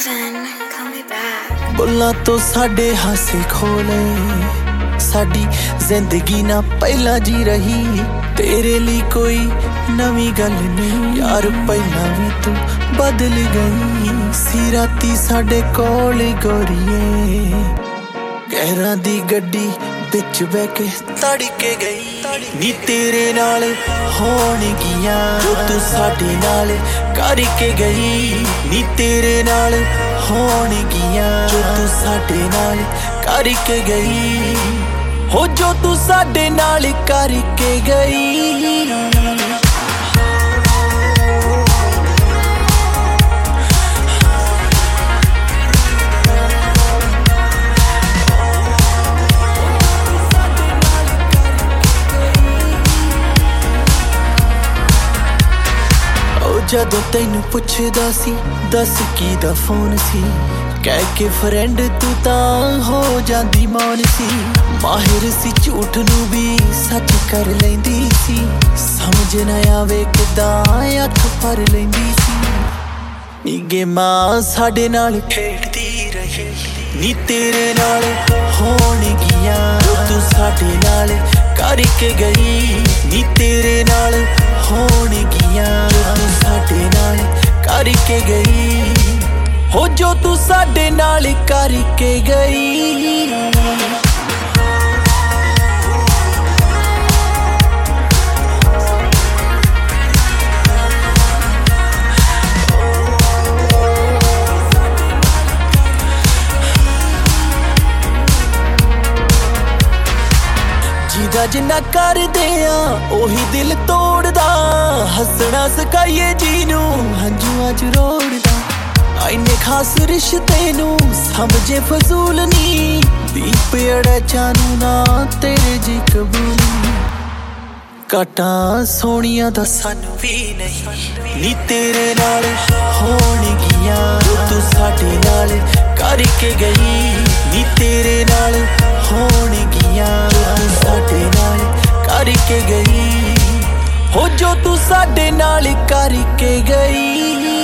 Calvin, call me back. ਬੁੱਲਾਂ ਤੋਂ ਸਾਡੇ ਹਾਸੇ ਖੋਲੇ ਸਾਡੀ ਜ਼ਿੰਦਗੀ ਨਾ ਪਹਿਲਾਂ ਜੀ ਰਹੀ ਤੇਰੇ ਲਈ ਕੋਈ ਨਵੀਂ ਗੱਲ ਨਹੀਂ ਯਾਰ ਪਹਿਲਾਂ ਵੀ ਤੂੰ ਬਦਲ ਗਈ ਸੀ ਰਾਤੀ ਸਾਡੇ ਕੋਲ ਗੋਰੀਏ ਗਹਿਰਾਂ ਦੀ ਗੱਡੀ ਵਿੱਚ ਬਹਿ ਕੇ ਤੜਕੇ ਗਈ ਨੀ ਤੇਰੇ ਨਾਲ ਹੋਣਗੀਆਂ ਜੋ ਤੂੰ ਸਾਡੇ ਨਾਲ ਕਰਕੇ ਗਈ ਨੀ ਤੇਰੇ ਨਾਲ ਹੋਣਗੀਆਂ ਜੋ ਤੂੰ ਸਾਡੇ ਨਾਲ ਕਰਕੇ ਗਈ ਹੋ ਜੋ ਤੂੰ ਸਾਡੇ ਨਾਲ ਕਰਕੇ ਗਈ ਜਦੋਂ ਤੈਨੂੰ ਪੁੱਛਦਾ ਸੀ ਦੱਸ ਕੀ ਦਾ ਫੋਨ ਸੀ ਕਹਿ ਕੇ ਫਰੈਂਡ ਤੂੰ ਤਾਂ ਹੋ ਜਾਂਦੀ ਮੌਨ ਸੀ ਮਾਹਿਰ ਸੀ ਝੂਠ ਨੂੰ ਵੀ ਸੱਚ ਕਰ ਲੈਂਦੀ ਸੀ ਸਮਝ ਨਾ ਆਵੇ ਕਿਦਾਂ ਅੱਖ ਭਰ ਲੈਂਦੀ ਸੀ ਨੀ ਗੇਮਾਂ ਸਾਡੇ ਨਾਲ ਖੇਡਦੀ ਰਹੀ ਨੀ ਤੇਰੇ ਨਾਲ ਹੋਣਗੀਆਂ ਜੋ ਤੂੰ ਸਾਡੇ ਨਾਲ ਕਰਕੇ ਗਈ ਨੀ ਤੇਰੇ ਨਾਲ ਹੋਣਗੀਆਂ ਜੋ ਤੂੰ ਸਾਡੇ ਨਾਲ ਕਰਕੇ ਗਈ ਹੋ ਜੋ ਤੂੰ ਸਾਡੇ ਨਾਲ ਕਰਕੇ ਗਈ ਜਿਹਦਾ ਜਿੰਨਾ ਕਰਦੇ ਆ ਉਹੀ ਦਿਲ ਤੋੜਦਾ ਹੱਸਣਾ ਸਿਖਾਈਏ ਜੀ ਨੂੰ ਹੰਝੂਆਂ ਚ ਰੋੜਦਾ ਇੰਨੇ ਖਾਸ ਰਿਸ਼ਤੇ ਨੂੰ ਸਮਝੇ ਫਜ਼ੂਲ ਨੀ ਦੀਪ ਅੜਾ ਚਾਨੂ ਨਾ ਤੇਰੇ ਜੀ ਕਬੂਲ ਕਾਟਾਂ ਸੋਹਣੀਆਂ ਦਾ ਸਾਨੂੰ ਵੀ ਨਹੀਂ ਨੀ ਤੇਰੇ ਨਾਲ ਹੋਣਗੀਆਂ ਜੋ ਤੂੰ ਸਾਡੇ ਨਾਲ ਕਰਕੇ ਗਈ ਨੀ ਤੇਰੇ ਨਾਲ ਹੋਣਗੀਆਂ ਜੋ ਤੂੰ ਸਾਡੇ ਨਾਲ ਕਰਕੇ ਗਈ ਹੋ ਜੋ ਤੂੰ ਸਾਡੇ ਨਾਲ ਕਰਕੇ ਗਈ